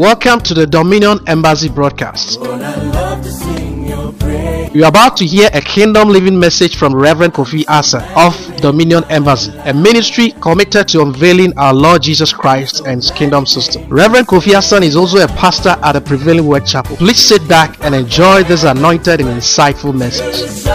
Welcome to the Dominion Embassy broadcast. You are about to hear a kingdom living message from Reverend Kofi Asa of Dominion Embassy, a ministry committed to unveiling our Lord Jesus Christ and His kingdom system. Reverend Kofi Asa is also a pastor at the Prevailing Word Chapel. Please sit back and enjoy this anointed and insightful message.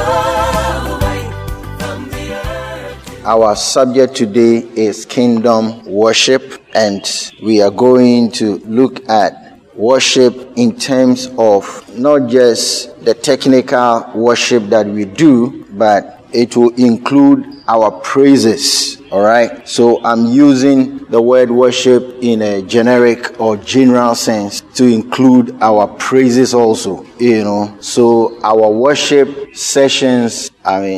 Our subject today is kingdom worship, and we are going to look at worship in terms of not just the technical worship that we do, but it will include our praises. All right. So I'm using the word worship in a generic or general sense to include our praises also, So our worship sessions,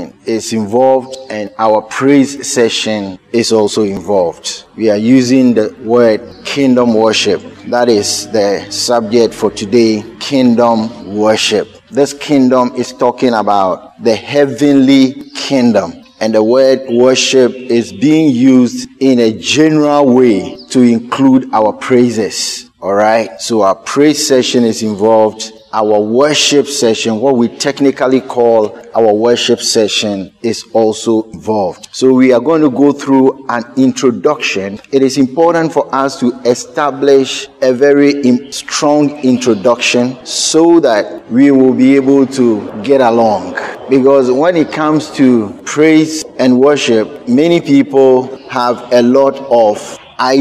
is involved, and our praise session is also involved. We are using the word kingdom worship. That is the subject for today, kingdom worship. This kingdom is talking about the heavenly kingdom. And the word worship is being used in a general way to include our praises. All right. So our praise session is involved. Our worship session, what we technically call our worship session, is also involved. So we are going to go through an introduction. It is important for us to establish a very strong introduction so that we will be able to get along. Because when it comes to praise and worship, many people have a lot of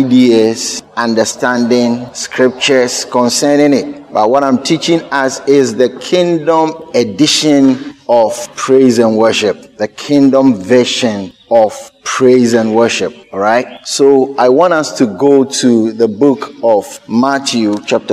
ideas, understanding scriptures concerning it. But what I'm teaching us is the kingdom edition of praise and worship, the kingdom version of praise and worship. All right. So I want us to go to the book of Matthew chapter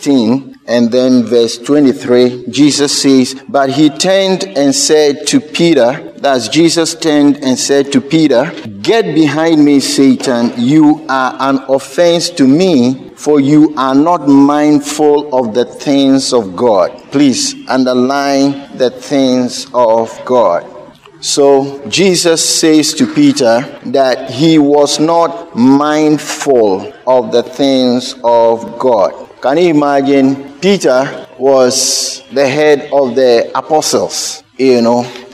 16 and then verse 23. Jesus says, "But he turned and said to Peter," that's Jesus turned and said to Peter, "Get behind me, Satan. You are an offense to me, for you are not mindful of the things of God." Please underline the things of God. So Jesus says to Peter that he was not mindful of the things of God. Can you imagine? Peter was the head of the apostles. He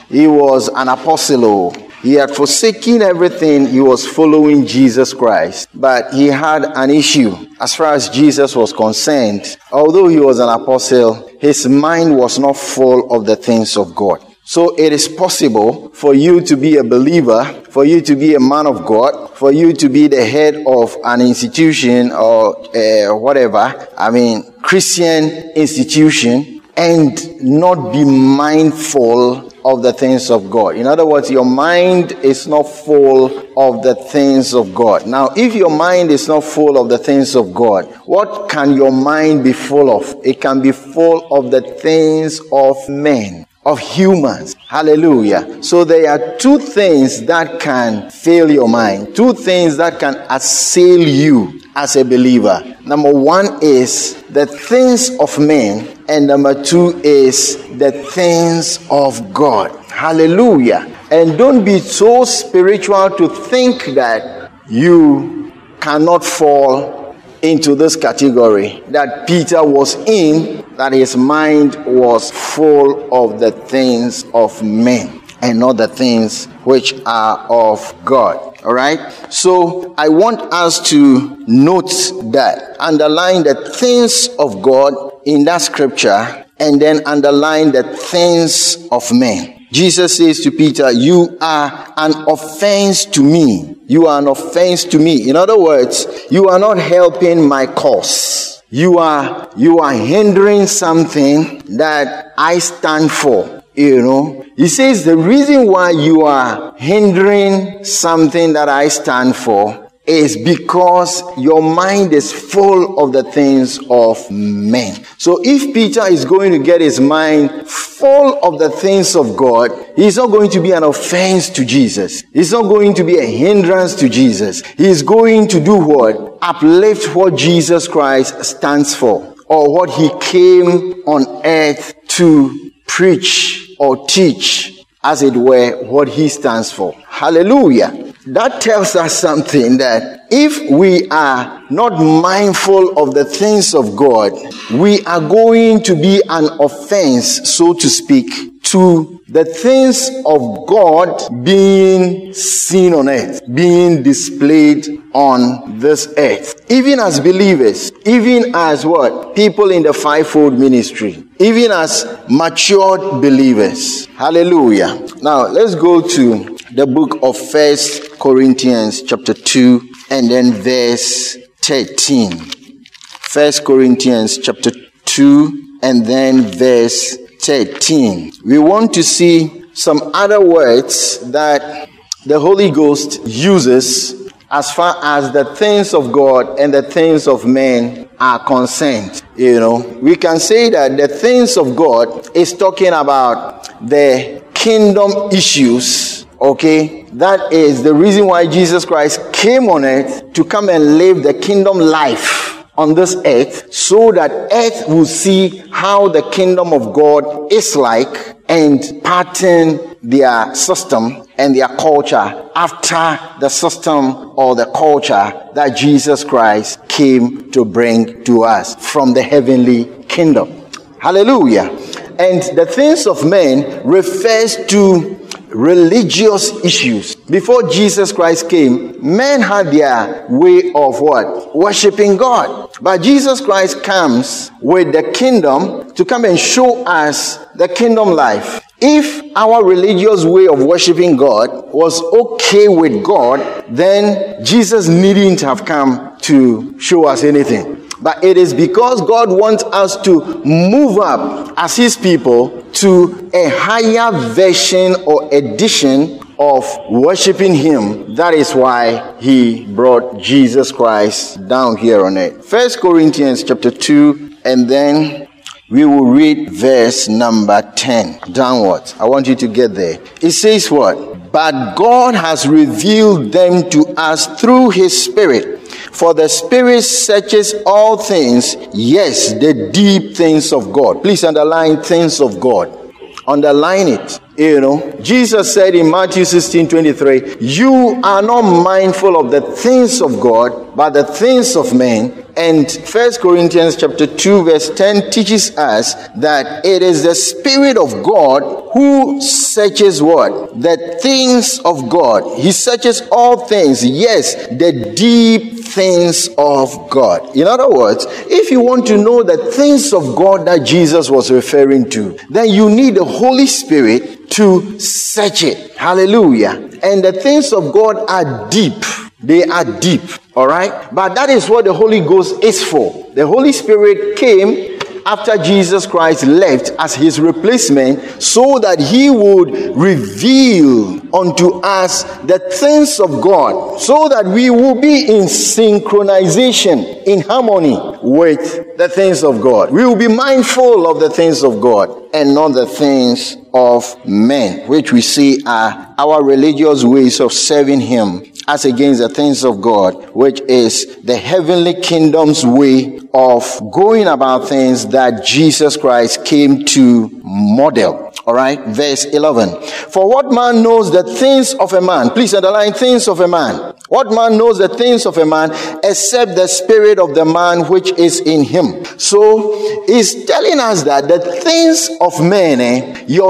was an apostle. He had forsaken everything. He was following Jesus Christ. But he had an issue as far as Jesus was concerned. Although he was an apostle, his mind was not full of the things of God. So it is possible for you to be a believer, for you to be a man of God, for you to be the head of an institution or Christian institution, and not be mindful of the things of God. In other words, your mind is not full of the things of God. Now, if your mind is not full of the things of God, what can your mind be full of? It can be full of the things of men, of humans. Hallelujah. So there are two things that can fill your mind, two things that can assail you as a believer. Number one is the things of men, and number two is the things of God. Hallelujah. And don't be so spiritual to think that you cannot fall into this category that Peter was in, that his mind was full of the things of men and not the things which are of God. All right. So I want us to note that, underline the things of God in that scripture, and then underline the things of men. Jesus says to Peter, "You are an offense to me. You are an offense to me." In other words, you are not helping my cause. You are hindering something that I stand for. He says the reason why you are hindering something that I stand for is because your mind is full of the things of men. So if Peter is going to get his mind full of the things of God, he's not going to be an offense to Jesus. He's not going to be a hindrance to Jesus. He's going to do what? Uplift what Jesus Christ stands for, or what he came on earth to preach or teach, as it were, what he stands for. Hallelujah. that tells us something, that if we are not mindful of the things of God, we are going to be an offense, so to speak, to the things of God being seen on earth, being displayed on this earth. Even as believers, even as what? People in the fivefold ministry, even as matured believers. Hallelujah. Now, let's go to the book of 1 Corinthians chapter 2 and then verse 13. 1 Corinthians chapter 2 and then verse 13. We want to see some other words that the Holy Ghost uses as far as the things of God and the things of men are concerned. We can say that the things of God is talking about the kingdom issues. Okay, that is the reason why Jesus Christ came on earth, to come and live the kingdom life on this earth, so that earth will see how the kingdom of God is like, and pattern their system and their culture after the system or the culture that Jesus Christ came to bring to us from the heavenly kingdom. Hallelujah. And the things of men refers to religious issues. Before Jesus Christ came, men had their way of what? Worshiping God. But Jesus Christ comes with the kingdom to come and show us the kingdom life. If our religious way of worshiping God was okay with God, then Jesus needn't have come to show us anything. But it is because God wants us to move up as his people to a higher version or edition of worshiping him. That is why he brought Jesus Christ down here on earth. 1 Corinthians chapter 2, and then we will read verse number 10 downwards. I want you to get there. It says what? But God has revealed them to us through his Spirit. For the Spirit searches all things, yes, the deep things of God. Please underline things of God. Underline it. Jesus said in Matthew 16:23, you are not mindful of the things of God, but the things of men. And 1 Corinthians chapter 2 verse 10 teaches us that it is the Spirit of God who searches what? The things of God. He searches all things. Yes, the deep things of God. In other words, if you want to know the things of God that Jesus was referring to, then you need the Holy Spirit to search it. Hallelujah. And the things of God are deep. They are deep. All right. But that is what the Holy Ghost is for. The Holy Spirit came after Jesus Christ left as his replacement, so that he would reveal unto us the things of God, so that we will be in synchronization, in harmony with the things of God. We will be mindful of the things of God and not the things of men, which we see are our religious ways of serving him, as against the things of God, which is the heavenly kingdom's way of going about things that Jesus Christ came to model. All right, verse 11. For what man knows the things of a man? Please underline things of a man. What man knows the things of a man except the spirit of the man which is in him? So he's telling us that the things of men, your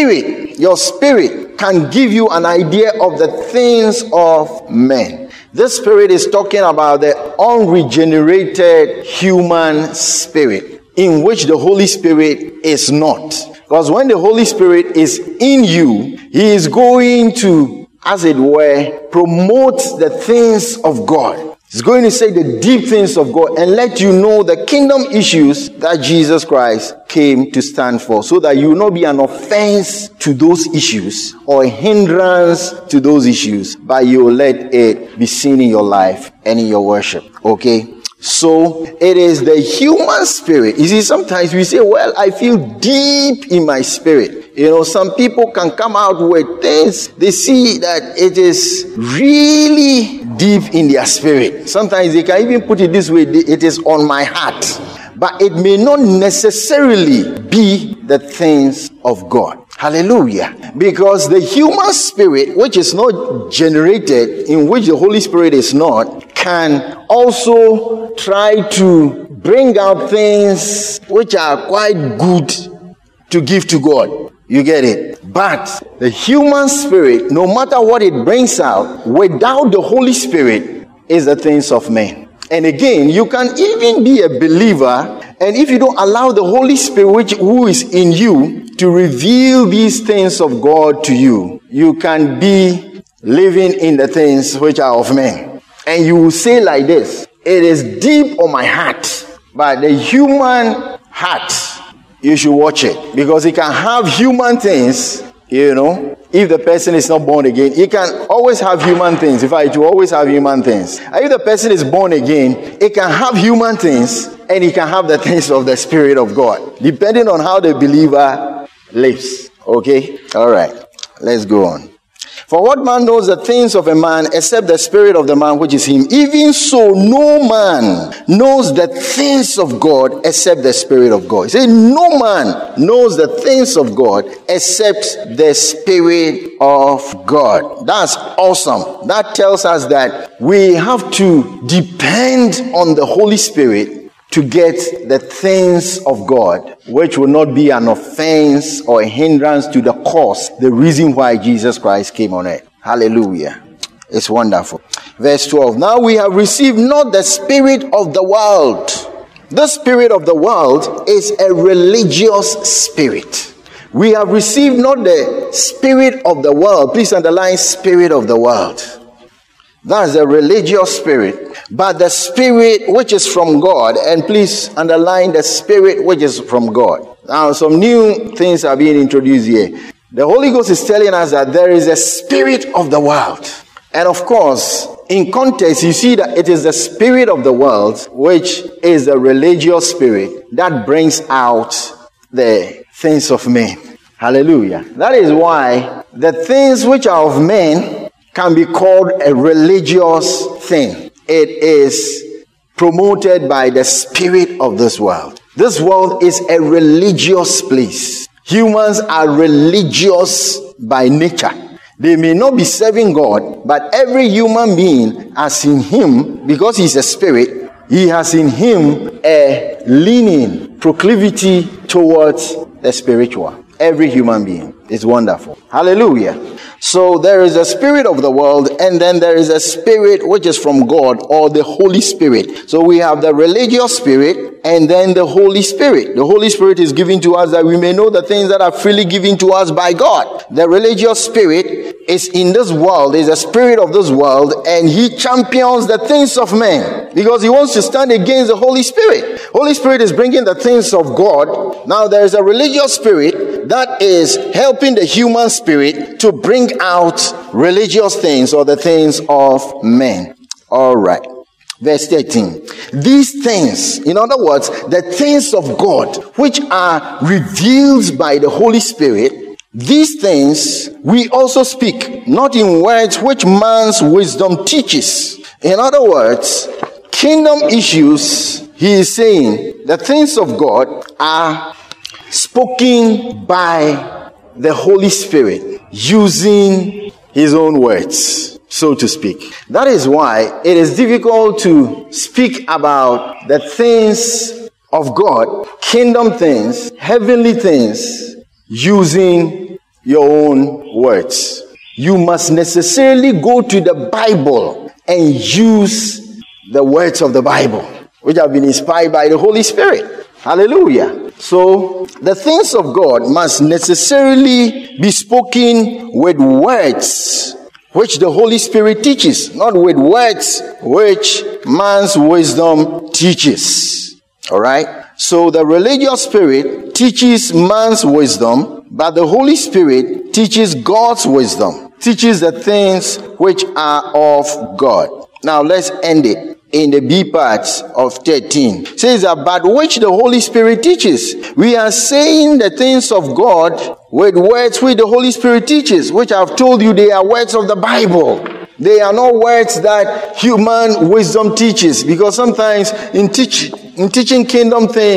spirit can give you an idea of the things of men. This spirit is talking about the unregenerated human spirit, in which the Holy Spirit is not. Because when the Holy Spirit is in you, he is going to, as it were, promote the things of God. He's going to say the deep things of God and let you know the kingdom issues that Jesus Christ came to stand for, so that you will not be an offense to those issues or a hindrance to those issues, but you will let it be seen in your life and in your worship. Okay? So it is the human spirit. You see, sometimes we say, well, I feel deep in my spirit. Some people can come out with things. They see that it is really deep in their spirit. Sometimes they can even put it this way: it is on my heart. But it may not necessarily be the things of God. Hallelujah. Because the human spirit, which is not generated, in which the Holy Spirit is not, can also try to bring out things which are quite good to give to God. You get it? But the human spirit, no matter what it brings out, without the Holy Spirit, is the things of men. And again, you can even be a believer, and if you don't allow the Holy Spirit who is in you to reveal these things of God to you, you can be living in the things which are of men. And you will say like this, it is deep on my heart, but the human heart, you should watch it, because it can have human things, if the person is not born again. It can always have human things. In fact, it will always have human things. And if the person is born again, it can have human things, and it can have the things of the Spirit of God, depending on how the believer lives. Okay? All right. Let's go on. For what man knows the things of a man except the spirit of the man which is him? Even so, no man knows the things of God except the Spirit of God. He said, no man knows the things of God except the Spirit of God. That's awesome. That tells us that we have to depend on the Holy Spirit to get the things of God, which will not be an offense or a hindrance to the cause, the reason why Jesus Christ came on earth. Hallelujah. It's wonderful. Verse 12. Now we have received not the spirit of the world. The spirit of the world is a religious spirit. We have received not the spirit of the world. Please underline spirit of the world. That's the religious spirit. But the spirit which is from God, and please underline the spirit which is from God. Now, some new things are being introduced here. The Holy Ghost is telling us that there is a spirit of the world. And of course, in context, you see that it is the spirit of the world, which is the religious spirit, that brings out the things of men. Hallelujah. That is why the things which are of men can be called a religious thing. It is promoted by the spirit of this world. This world is a religious place. Humans are religious by nature. They may not be serving God, but every human being has in him, because he's a spirit, he has in him a leaning, proclivity towards the spiritual. Every human being is wonderful. Hallelujah. So there is a spirit of the world, and then there is a spirit which is from God, or the Holy Spirit. So we have the religious spirit and then the Holy Spirit. The Holy Spirit is given to us that we may know the things that are freely given to us by God. The religious spirit is in this world, is a spirit of this world, and he champions the things of men because he wants to stand against the Holy Spirit. Holy Spirit is bringing the things of God. Now there is a religious spirit that is helping the human spirit to bring out religious things or the things of men. All right. Verse 13. These things, in other words, the things of God, which are revealed by the Holy Spirit, these things we also speak, not in words which man's wisdom teaches. In other words, kingdom issues, he is saying, the things of God are spoken by the Holy Spirit using his own words, so to speak. That is why it is difficult to speak about the things of God, kingdom things, heavenly things, using your own words. You must necessarily go to the Bible and use the words of the Bible, which have been inspired by the Holy Spirit. Hallelujah. So the things of God must necessarily be spoken with words which the Holy Spirit teaches, not with words which man's wisdom teaches. All right? So the religious spirit teaches man's wisdom, but the Holy Spirit teaches God's wisdom, teaches the things which are of God. Now let's end it in the B parts of 13. It says that, but which the Holy Spirit teaches. We are saying the things of God with words which the Holy Spirit teaches, which I've told you they are words of the Bible. They are not words that human wisdom teaches, because sometimes in teaching kingdom things,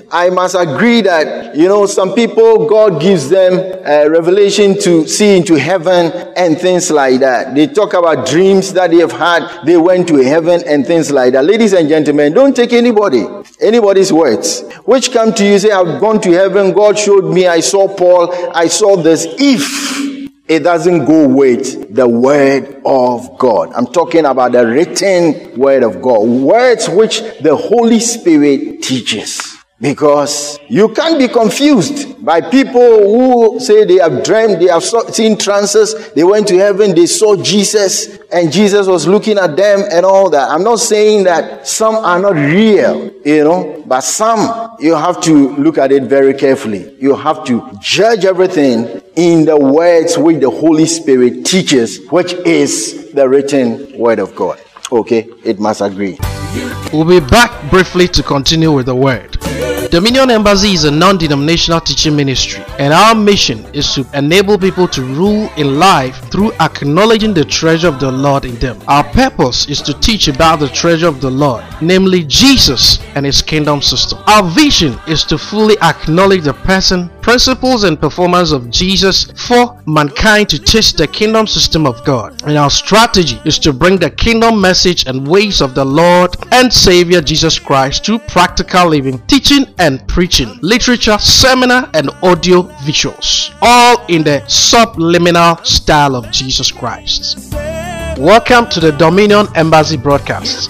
I must agree that, some people, God gives them revelation to see into heaven and things like that. They talk about dreams that they have had. They went to heaven and things like that. Ladies and gentlemen, don't take anybody's words which come to you, say, I've gone to heaven, God showed me, I saw Paul, I saw this. If it doesn't go with the word of God. I'm talking about the written word of God. Words which the Holy Spirit teaches. Because you can't be confused by people who say they have dreamed, they have seen trances, they went to heaven, they saw Jesus, and Jesus was looking at them and all that. I'm not saying that some are not real, but some, you have to look at it very carefully. You have to judge everything in the words which the Holy Spirit teaches, which is the written word of God. Okay, it must agree. We'll be back briefly to continue with the word. Dominion Embassy is a non-denominational teaching ministry, and our mission is to enable people to rule in life through acknowledging the treasure of the Lord in them. Our purpose is to teach about the treasure of the Lord, namely Jesus and His kingdom system. Our vision is to fully acknowledge the person, principles, and performance of Jesus for mankind to taste the kingdom system of God. And our strategy is to bring the kingdom message and ways of the Lord and Savior Jesus Christ to practical living, teaching and preaching, literature, seminar, and audio visuals, all in the subliminal style of Jesus Christ. Welcome to the Dominion Embassy broadcast.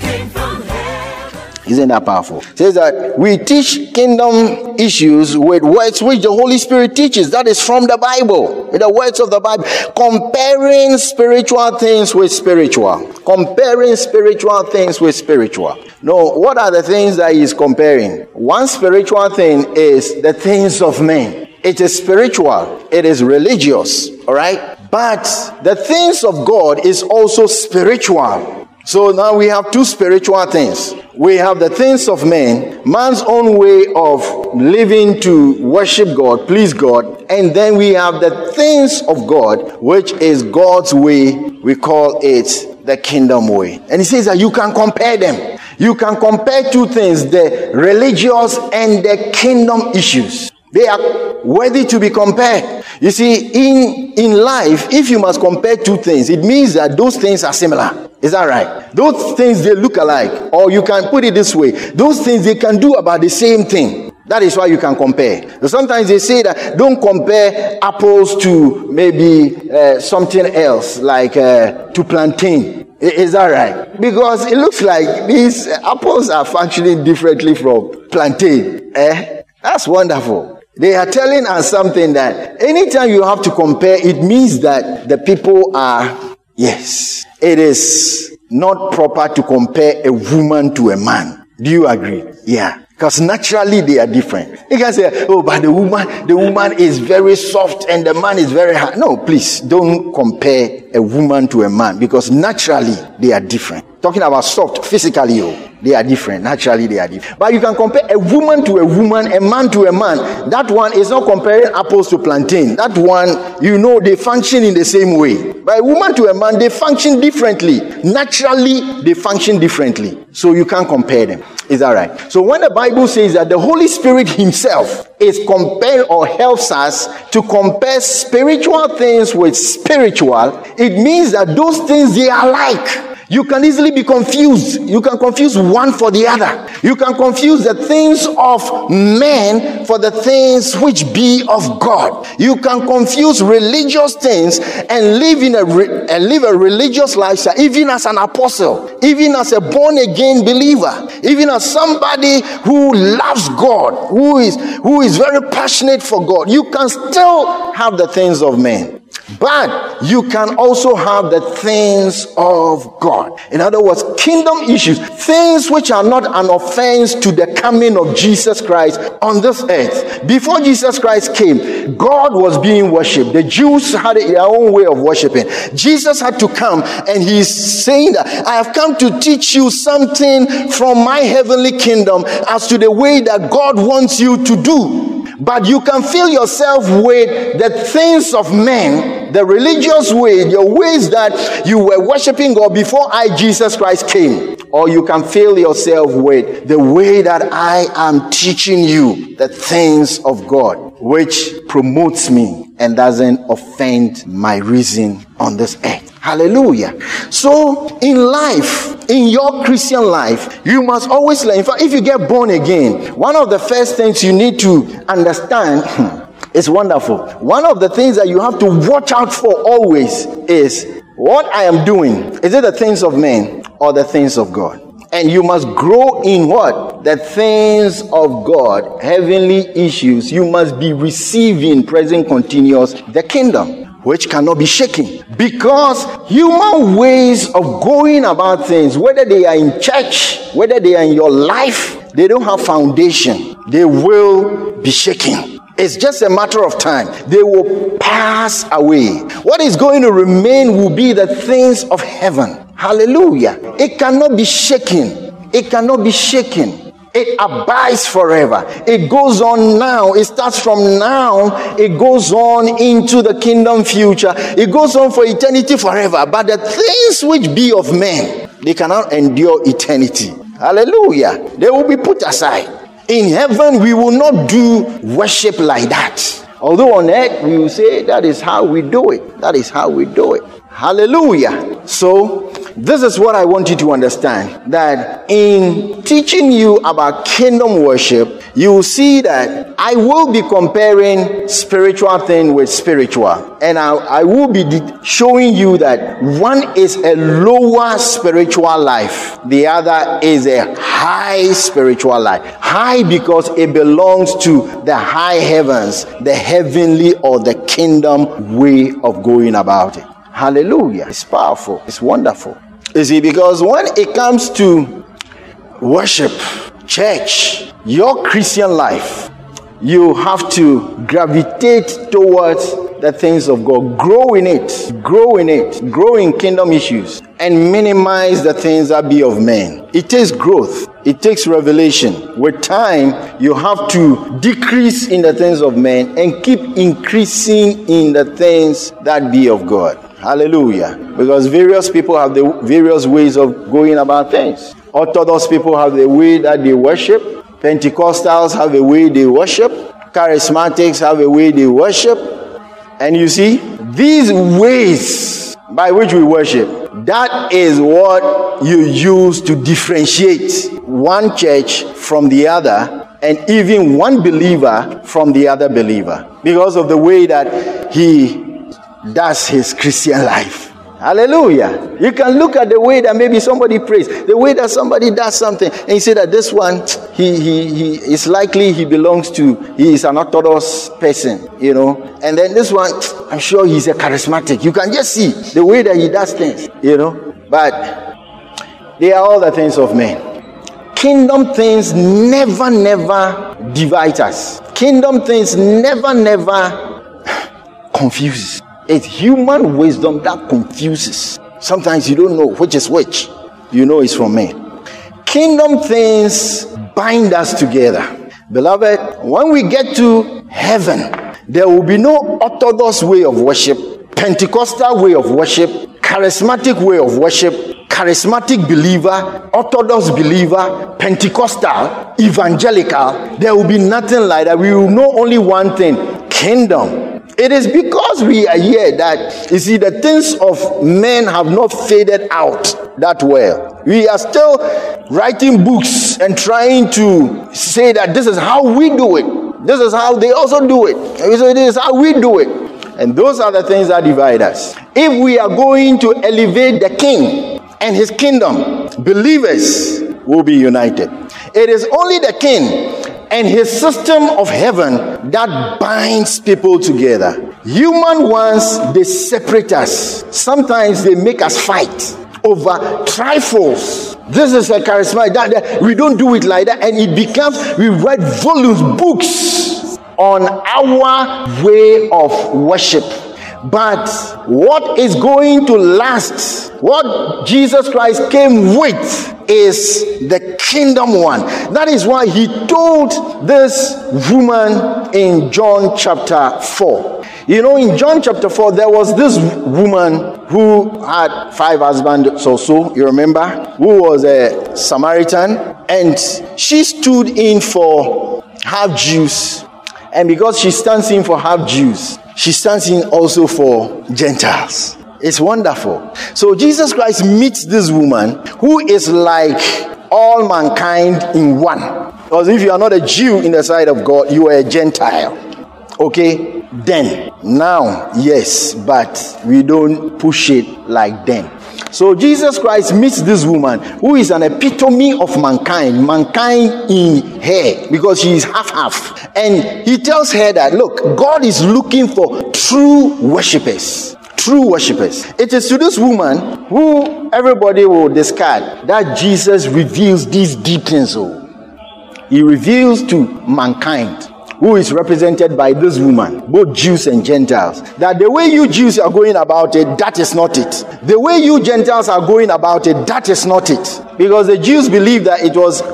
Isn't that powerful? It says that we teach kingdom issues with words which the Holy Spirit teaches. That is from the Bible, with the words of the Bible, comparing spiritual things with spiritual. Comparing spiritual things with spiritual. No, what are the things that he is comparing? One spiritual thing is the things of men. It is spiritual. It is religious. All right? But the things of God is also spiritual. So now we have two spiritual things. We have the things of men, man's own way of living to worship God, please God. And then we have the things of God, which is God's way. We call it the kingdom way. And he says that you can compare them. You can compare two things, the religious and the kingdom issues. They are worthy to be compared. You see, in life, if you must compare two things, it means that those things are similar. Is that right? Those things, they look alike. Or you can put it this way. Those things, they can do about the same thing. That is why you can compare. So sometimes they say that don't compare apples to maybe something else, like to plantain. Is that right? Because it looks like these apples are functioning differently from plantain. That's wonderful. They are telling us something that anytime you have to compare, it means that the people are, yes, it is not proper to compare a woman to a man. Do you agree? Yeah. Because naturally they are different. You can say, oh, but the woman is very soft and the man is very hard. No, please don't compare a woman to a man, because naturally they are different. Talking about soft physically, they are different. Naturally they are different. But you can compare a woman to a woman, a man to a man. That one is not comparing apples to plantain. That one, they function in the same way. But a woman to a man, they function differently. Naturally, they function differently. So you can't compare them. Is that right? So when the Bible says that the Holy Spirit himself is compared or helps us to compare spiritual things with spiritual, it means that those things, they are alike. You can easily be confused. You can confuse one for the other. You can confuse the things of men for the things which be of God. You can confuse religious things and live a religious lifestyle, even as an apostle, even as a born-again believer, even as somebody who loves God, who is very passionate for God. You can still have the things of men. But you can also have the things of God. In other words, kingdom issues, things which are not an offense to the coming of Jesus Christ on this earth. Before Jesus Christ came, God was being worshipped. The Jews had their own way of worshiping. Jesus had to come, and he's saying that I have come to teach you something from my heavenly kingdom as to the way that God wants you to do. But you can fill yourself with the things of men men, the religious way, your ways that you were worshiping God before Jesus Christ came. Or you can fill yourself with the way that I am teaching you the things of God, which promotes me and doesn't offend my reason on this earth. Hallelujah. So in life, in your Christian life, you must always learn. In fact, if you get born again, one of the first things you need to understand is wonderful. One of the things that you have to watch out for always is what I am doing. Is it the things of men or the things of God? And you must grow in what? The things of God, heavenly issues. You must be receiving present continuous the kingdom, which cannot be shaken. Because human ways of going about things, whether they are in church, whether they are in your life, they don't have foundation. They will be shaken. It's just a matter of time. They will pass away. What is going to remain will be the things of heaven. Hallelujah. It cannot be shaken. It cannot be shaken. It abides forever. It goes on now. It starts from now. It goes on into the kingdom future. It goes on for eternity forever. But the things which be of men, they cannot endure eternity. Hallelujah. They will be put aside. In heaven, we will not do worship like that. Although on earth, we will say that is how we do it. That is how we do it. Hallelujah. So, this is what I want you to understand. That in teaching you about kingdom worship, you will see that I will be comparing spiritual thing with spiritual. And I will be showing you that one is a lower spiritual life. The other is a high spiritual life. High because it belongs to the high heavens, the heavenly or the kingdom way of going about it. Hallelujah. It's powerful. It's wonderful. You see, because when it comes to worship, church, your Christian life, you have to gravitate towards the things of God. Grow in it. Grow in it. Grow in kingdom issues. And minimize the things that be of men. It takes growth. It takes revelation. With time, you have to decrease in the things of men and keep increasing in the things that be of God. Hallelujah. Because various people have the various ways of going about things. Orthodox people have the way that they worship. Pentecostals have a way they worship. Charismatics have a way they worship. And you see, these ways by which we worship, that is what you use to differentiate one church from the other, and even one believer from the other believer, because of the way that he does his Christian life. Hallelujah. You can look at the way that maybe somebody prays, the way that somebody does something, and you say that this one, he is likely he is an Orthodox person, you know. And then this one, I'm sure he's a charismatic. You can just see the way that he does things, you know. But they are all the things of men. Kingdom things never divide us. Kingdom things never confuses. It's human wisdom that confuses. Sometimes you don't know which is which. You know it's from men. Kingdom things bind us together. Beloved, when we get to heaven, there will be no Orthodox way of worship, Pentecostal way of worship, charismatic way of worship, charismatic believer, Orthodox believer, Pentecostal, evangelical. There will be nothing like that. We will know only one thing: kingdom. It is because we are here that, you see, the things of men have not faded out that well. We are still writing books and trying to say that this is how we do it. This is how they also do it. And so this is how we do it. And those are the things that divide us. If we are going to elevate the king and his kingdom, believers will be united. It is only the king and his system of heaven that binds people together. Human ones, they separate us. Sometimes they make us fight over trifles. This is a charismatic, that we don't do it like that, and it becomes, we write volumes, books on our way of worship. But what is going to last, what Jesus Christ came with, is the kingdom one. That is why he told this woman in John chapter 4. You know, in John chapter 4, there was this woman who had 5 husbands or so, you remember, who was a Samaritan, and she stood in for half Jews. And because she stands in for half Jews, she stands in also for Gentiles. It's wonderful. So Jesus Christ meets this woman who is like all mankind in one. Because if you are not a Jew in the sight of God, you are a Gentile. Okay? Then, now, yes, but we don't push it like then. So Jesus Christ meets this woman who is an epitome of mankind in her, because she is half. And he tells her that, look, God is looking for true worshippers. True worshippers. It is to this woman who everybody will discard that Jesus reveals these deep things. He reveals to mankind, who is represented by this woman, both Jews and Gentiles, that the way you Jews are going about it, that is not it. The way you Gentiles are going about it, that is not it. Because the Jews believe that it was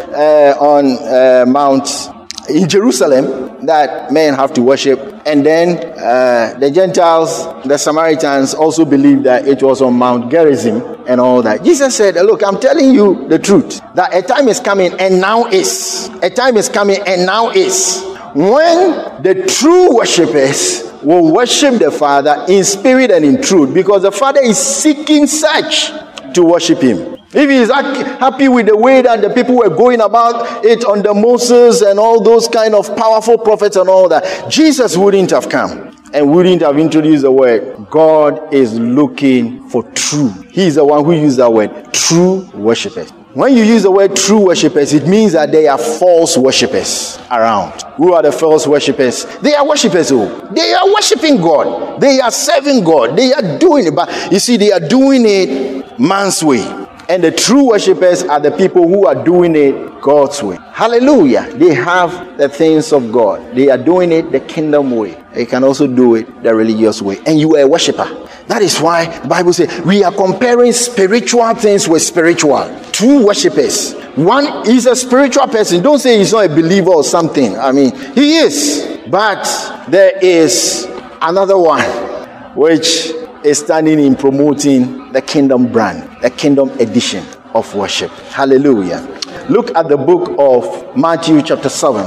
on Mount in Jerusalem that men have to worship, and then the Gentiles, the Samaritans, also believe that it was on Mount Gerizim and all that. Jesus said, look, I'm telling you the truth, that a time is coming and now is. A time is coming and now is, when the true worshippers will worship the Father in spirit and in truth, because the Father is seeking such to worship him. If he is happy with the way that the people were going about it under Moses and all those kind of powerful prophets and all that, Jesus wouldn't have come and wouldn't have introduced the word. God is looking for true. He is the one who used that word, true worshippers. When you use the word true worshippers, it means that they are false worshippers around. Who are the false worshippers? They are worshippers who? They are worshiping God. They are serving God. They are doing it. But you see, they are doing it man's way. And the true worshippers are the people who are doing it God's way. Hallelujah. They have the things of God. They are doing it the kingdom way. They can also do it the religious way. And you are a worshipper. That is why the Bible says we are comparing spiritual things with spiritual. True worshippers. One is a spiritual person. Don't say he's not a believer or something. I mean, he is. But there is another one which is standing in promoting the kingdom brand, the kingdom edition of worship. Hallelujah. Look at the book of Matthew chapter 7.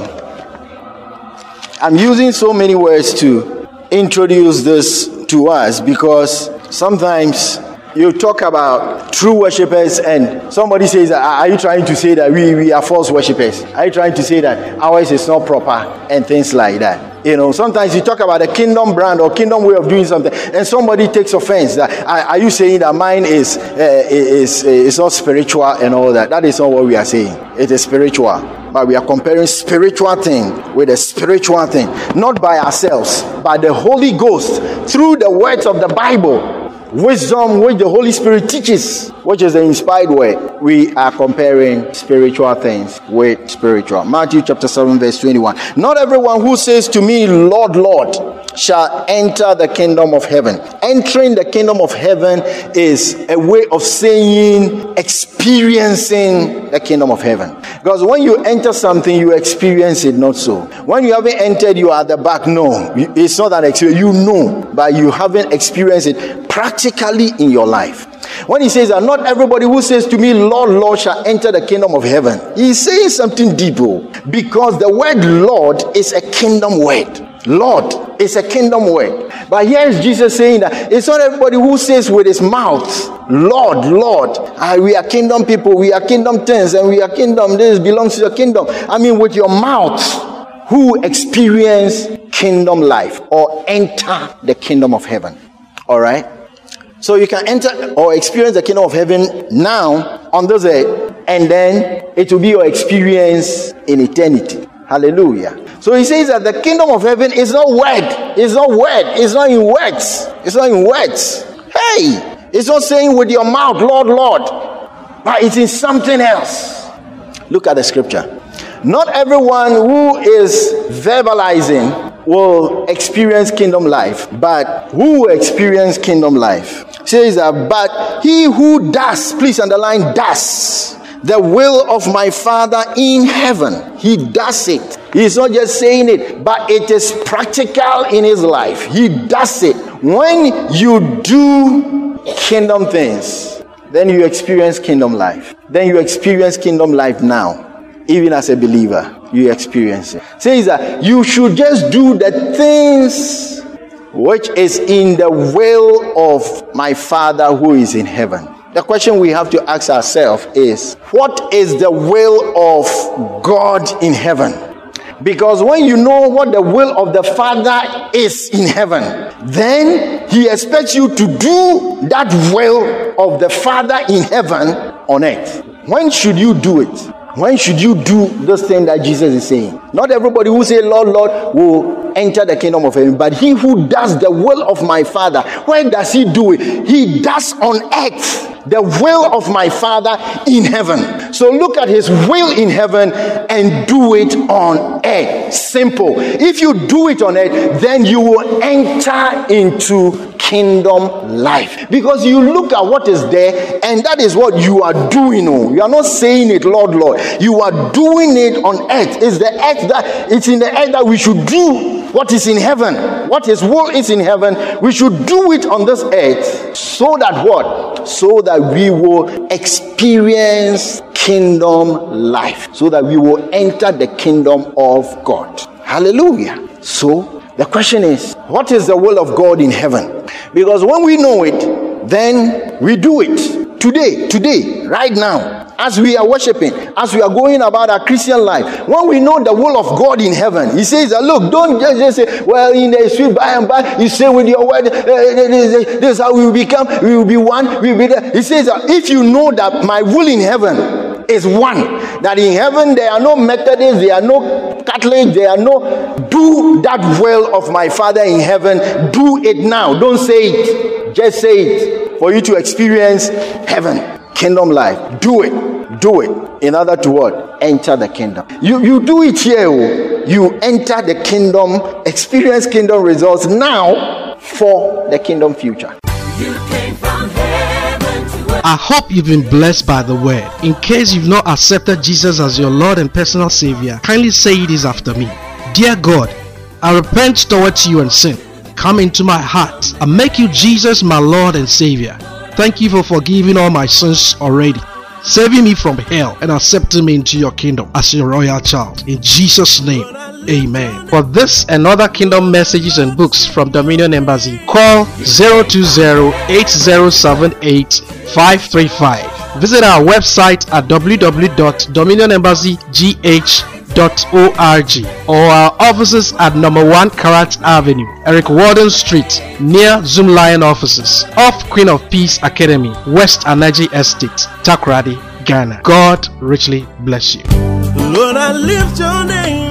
I'm using so many words to introduce this to us, because sometimes you talk about true worshippers and somebody says, are you trying to say that we are false worshippers? Are you trying to say that ours is not proper and things like that? You know, sometimes you talk about a kingdom brand or kingdom way of doing something, and somebody takes offense. That are you saying that mine is not spiritual and all that? That is not what we are saying. It is spiritual, but we are comparing spiritual thing with a spiritual thing, not by ourselves, but the Holy Ghost through the words of the Bible. Wisdom which the Holy Spirit teaches, which is the inspired word. We are comparing spiritual things with spiritual. Matthew chapter 7 verse 21. Not everyone who says to me, Lord, Lord, shall enter the kingdom of heaven. Entering the kingdom of heaven is a way of saying, experiencing the kingdom of heaven. Because when you enter something, you experience it, not so. When you haven't entered, you are at the back. No, it's not an experience. You know, but you haven't experienced it practically in your life. When he says that not everybody who says to me, Lord, Lord, shall enter the kingdom of heaven, he's saying something deeper, because the word Lord is a kingdom word. Lord is a kingdom word. But here is Jesus saying that it's not everybody who says with his mouth, Lord, Lord, we are kingdom people, we are kingdom things, and we are kingdom, this belongs to the kingdom. I mean, with your mouth, who experience kingdom life or enter the kingdom of heaven. All right? So you can enter or experience the kingdom of heaven now on this earth, and then it will be your experience in eternity. Hallelujah. So he says that the kingdom of heaven is not word. It's not word. It's not in words. It's not in words. Hey, it's not saying with your mouth, Lord, Lord, but it's in something else. Look at the scripture. Not everyone who is verbalizing will experience kingdom life, but who will experience kingdom life says that, but he who does, please underline does, the will of my Father in heaven, he does it. He's not just saying it, but it is practical in his life. He does it. When you do kingdom things, then you experience kingdom life. Then you experience kingdom life now. Even as a believer, you experience it. Says that you should just do the things which is in the will of my Father who is in heaven. The question we have to ask ourselves is, what is the will of God in heaven? Because when you know what the will of the Father is in heaven, then he expects you to do that will of the Father in heaven on earth. When should you do it? When should you do this thing that Jesus is saying? Not everybody who say, Lord, Lord, will enter the kingdom of heaven, but he who does the will of my Father. Where does he do it? He does on earth the will of my Father in heaven. So look at his will in heaven and do it on earth. Simple. If you do it on earth, then you will enter into kingdom life, because you look at what is there and that is what you are doing. You are not saying it, Lord, Lord. You are doing it on earth. It's the earth that it's in the earth that we should do what is in heaven. What his will is in heaven, we should do it on this earth, so that what? So that we will experience kingdom life, so that we will enter the kingdom of God. Hallelujah. So the question is, what is the will of God in heaven? Because when we know it, then we do it. Today, right now, as we are worshiping, as we are going about our Christian life, when we know the will of God in heaven, he says, look, don't just say, well, in the sweet by and by, you say with your word, this is how we will become, we will be one, we will be there. He says, if you know that my will in heaven is one, that in heaven there are no Methodists, there are no Catholics, there are no, do that will of my Father in heaven, do it now. Don't say it, just say it. For you to experience heaven, kingdom life. Do it. In order to what? Enter the kingdom. You do it here. You enter the kingdom, experience kingdom results now for the kingdom future. You came from heaven to earth. I hope you've been blessed by the word. In case you've not accepted Jesus as your Lord and personal Savior, kindly say this after me. Dear God, I repent towards you and sin. Come into my heart and make you Jesus my Lord and Savior. Thank you for forgiving all my sins already, saving me from hell and accepting me into your kingdom as your royal child. In Jesus' name, amen. For this and other kingdom messages and books from Dominion Embassy, call 020-8078-535. Visit our website at www.dominionembassygh.org or our offices at number 1 Karat Avenue, Eric Warden Street, near Zoom Lion offices, off Queen of Peace Academy, West Anaji Estate, Takoradi, Ghana. God richly bless you. Lord, I lift your name.